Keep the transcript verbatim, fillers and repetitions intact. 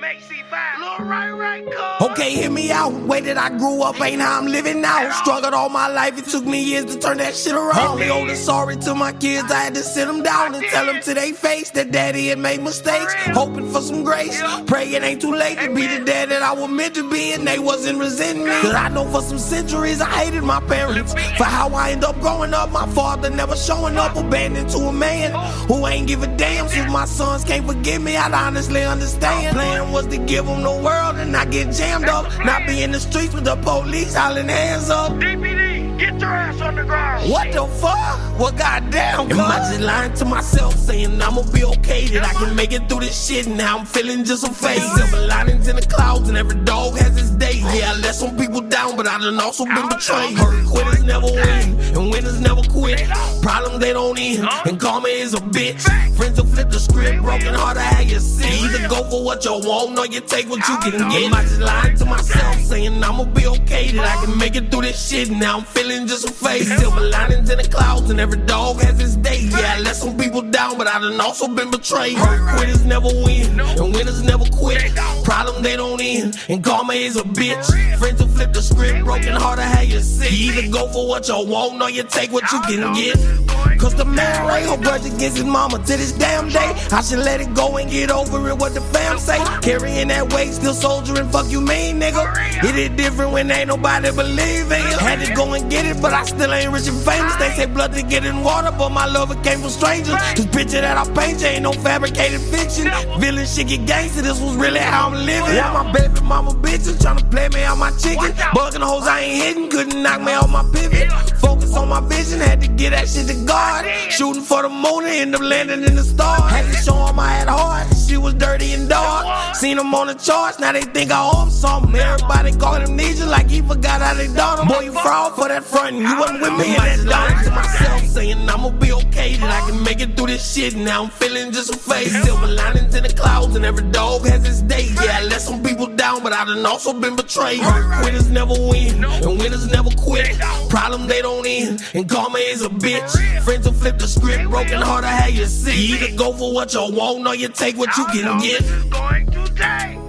M H C five, Lil Right Right Cuz. Okay, hear me out. Way that I grew up ain't how I'm living now. Struggled all my life, it took me years to turn that shit around. Only owe the sorry to my kids, I had to sit them down and tell them to their face that daddy had made mistakes. Hoping for some grace, pray it ain't too late to be the dad that I was meant to be, and they wasn't resenting me. Cause I know for some centuries I hated my parents for how I end up growing up. My father never showing up, abandoned to a man who ain't give a damn. So my sons can't forgive me, I'd honestly understand. Plan was to give them the world and not get jammed up, not be in the streets with the police hollering hands up. D P D, get your ass on the ground. What the fuck? Well, goddamn, am I just lying to myself, saying I'ma be okay, that I can make it through this shit? Now I'm feeling just a phase. Silver linings in the clouds, and every dog has its day. Yeah, I let some people down, but I done also been betrayed. Hurt quitters never win, and winners never quit. Problems they don't end, and karma is a bitch. Friends will flip the script, broken heart I have you sick. Either go for what you want, or you take what you can get. Am I just lying to myself, saying I'ma be okay, that I can make it through this shit? Now I'm feeling just a phase. Silver linings in the clouds, and every dog has its day. Yeah, I let some people down, but I done also been betrayed. Hurt quitters never win, and winners never quit. Problems they don't end, and karma is a bitch. Friends will flip the script, broken heart I have you sick. You either go for what you want, or you take what you can get. Cause the man right her grudge against his mama to this damn day. I should let it go and get over it, what the fam say. Carrying that weight, still soldiering, fuck you mean, nigga. It is different when ain't nobody believe in you. Had to go and get it, but I still ain't rich and famous. They say blood to get in water, but my love it came from strangers. This picture that I paint you ain't no fabricated fiction. Villain shit get gangster, this was really how I'm living. Yeah, my baby mama bitches tryna play me out my chicken. Bugging hoes I ain't hitting, couldn't knock me off my pivot. Focus on my vision, had to get that shit to God. Shooting for the moon and end up landing in the stars. Had to show them I had heart, she was dirty and dark. Seen them on the charts, now they think I owe them something. Everybody call him amnesia like he forgot how they done him. Boy, you fraud for that front, you wasn't with me in that lying to myself, saying I'ma be okay, that I can make it through this shit. Now I'm feeling just a phase. Silver linings in the clouds, and every dog has its day. Yeah, I let some people down, but I done also been betrayed. Hurt quitters never win, and winners never quit. Problems they don't end, and karma is a bitch. Friends will flip the script, broken heart I have you sick. You either go for what you want, or you take what you can get. Going to take.